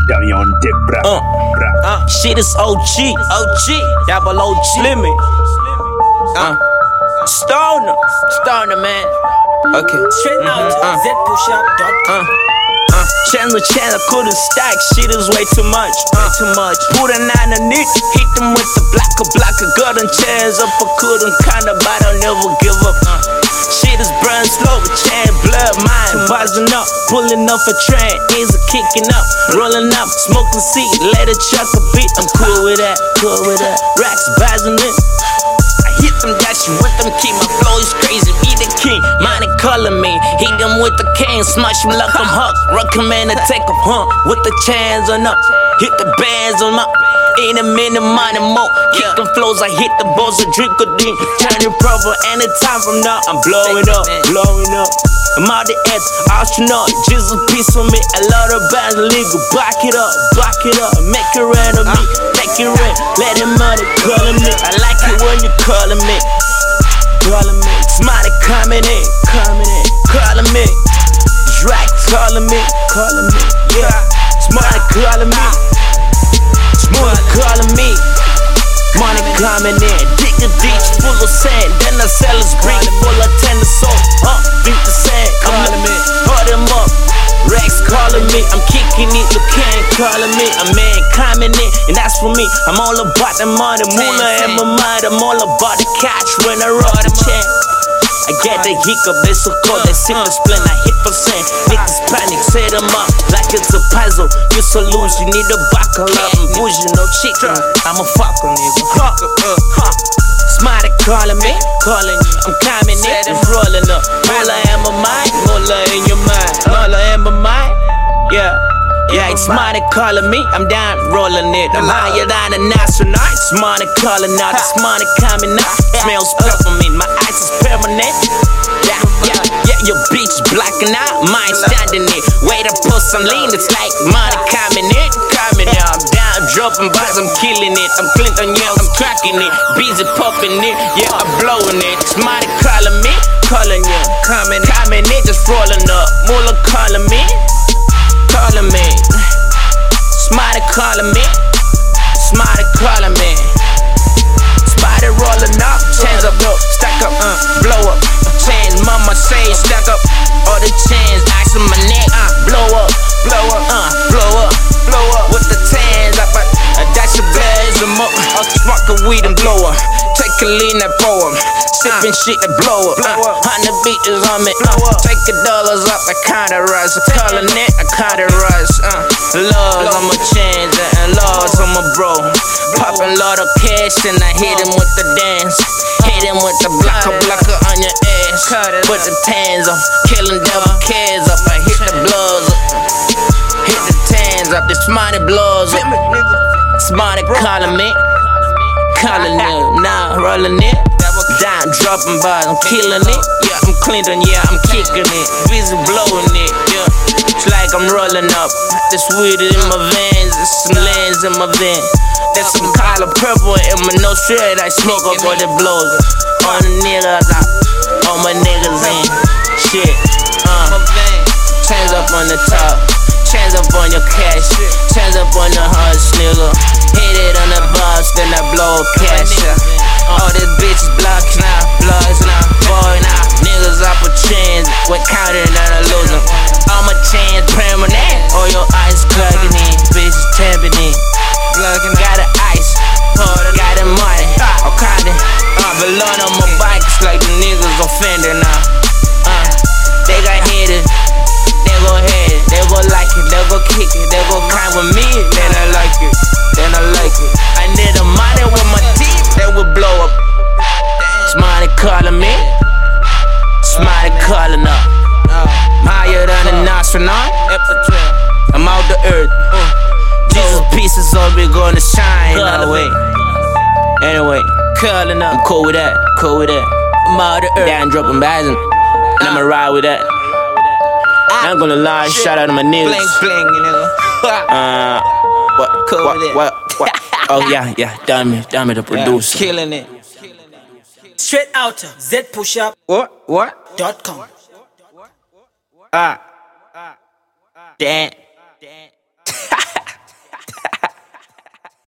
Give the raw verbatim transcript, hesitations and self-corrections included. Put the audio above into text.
Dummy on deck, bruh. Uh, bruh. uh, shit is O G, O G, double O G. Limit. Uh, Stoner, Stoner, man. Okay. Straight out uh, z push up dot com. Uh, uh, Chandler, Chandler couldn't stack. Shit is way too much. Uh, too much. Put a nine on it, hit them with the blocker, blocker. Got them chairs up, I couldn't kinda, but I'll never give up. Uh, shit is burning slow, with Chan blood, mine. Buzzing up, pulling off a train, easy kicking up, rolling up, smoking seed, let it chuck a beat. I'm cool with that, cool with that. Racks buzzing it. Hit them, dash you with them, keep my flow is crazy, be the king, money calling me. Hit them with the cane, smash them like I'm Huck. Recommend a take off, huh? With the chains on up, hit the bands on up. In a minute, money more. Kick them flows, I hit the balls, I drink a drink. Turn it proper, anytime from now, I'm blowing up, blowing up. I'm out the edge, astronaut, just a piece of me. A lot of bands legal, back it up, back it up. Make it rain on me, make it rain. Let him money calling me. I like it when you calling me, calling me. Somebody coming in, coming in, calling me. Drag calling me, calling me. Yeah, somebody calling me, somebody calling me. Money coming in, dig a ditch full of sand. Then I sell a spring full of tender soul. Huh, beat the sand, calling me, hold him up. Rex calling me, I'm kicking it, look can't calling me. A man climbing in, and that's for me. I'm all about the money, moolah in my mind. I'm all about the cash when I roll the chain. I get the hiccup, they so cold, they simple split, I hit percent. Niggas panic, set them up like it's a puzzle. You so loose, you need a buckle up. I'm bougie, no chicken, I'm a fucker, nigga. Fuck up, uh, huh. Smarty calling me, calling you. I'm coming in, I'm rolling up. Moolah in my mind, moolah in your mind. Moolah in my mind, yeah. Yeah, it's Smarty calling me, I'm down rolling it. I'm higher than an astronaut. Smarty calling out, it's Smarty coming out. Smells peppermint, my eyes is permanent. Yeah, yeah, yeah, your bitch blacking out, mine standing it. Way to put some lean, it's like Smarty coming in, coming out. I'm down, dropping bars, I'm killing it. I'm Clinton, yeah, I'm cracking it. Busy popping it, yeah, I'm blowing it. Smarty calling me, calling you, coming, coming in, just rolling up. Moolah calling me, calling me. Smarty calling me, Smarty calling me. Spotty rolling up, chains up, stack up, uh, blow up. Chains, mama say stack up. All the chains, ice on my neck, uh, blow up, blow up, uh, blow up, blow up. With the tans up, uh, dash your blaze them up. I'll smoke a weed and blow up. Take a lean and pour 'em. Sippin' shit and blow up. Uh, hundred beaters on me. Uh, take the dollars up, I kinda rise. Calling it, I kinda rise. Uh, laws on my chains and laws on my bro. Poppin' lot of cash and I hit him with the dance. Hit him with the blocker, blocker on your ass. Put the tans up, killin' devil cares up. I hit the bloods up. Hit the tans up, the Smarty blows up. Smarty calling me, calling it, now rolling it. Down, dropping bars, I'm killing it. Yeah, I'm Clinton, yeah, I'm kicking it. Busy blowing it, yeah. It's like I'm rolling up. There's weed in my veins, there's some lands in my vein. There's some color purple in my nose, straight I smoke up all the blows. All the niggas out, all my niggas in. Shit, uh. Chains up on the top, chains up on your cash, chains up on the hearts, nigga. Hit it on the bars, then I blow cash. All these bitches blocks now, bloods now, boy now. Niggas up with chains, we're counting and I lose them. All my chains permanent, all your eyes clugging in, bitches tapping in. Got the ice, got the money, I'm counting. Uh, blood on my bike, it's like the niggas offended now. Uh, they got hit it, they gon' hit it, they gon' like it, they gon' kick it, they gon' climb with me, then I like it, then I like it. I need a money with my teeth, that will blow up. Smarty calling me, Smarty calling up. I'm higher than an astronaut, I'm out the earth. Jesus pieces on me gonna shine all way. Anyway, calling up, I'm cool with that, cool with that. I'm out the earth, down dropping bags and I'ma ride with that. I ain't gonna lie, shout out to my niggas. Bling, bling, you know. Uh, what, Cool what, with it. what, what? Oh yeah, yeah, damn it, damn it, the producer. Yeah, killing it. Straight out z push up What, what? dot com. Ah, damn.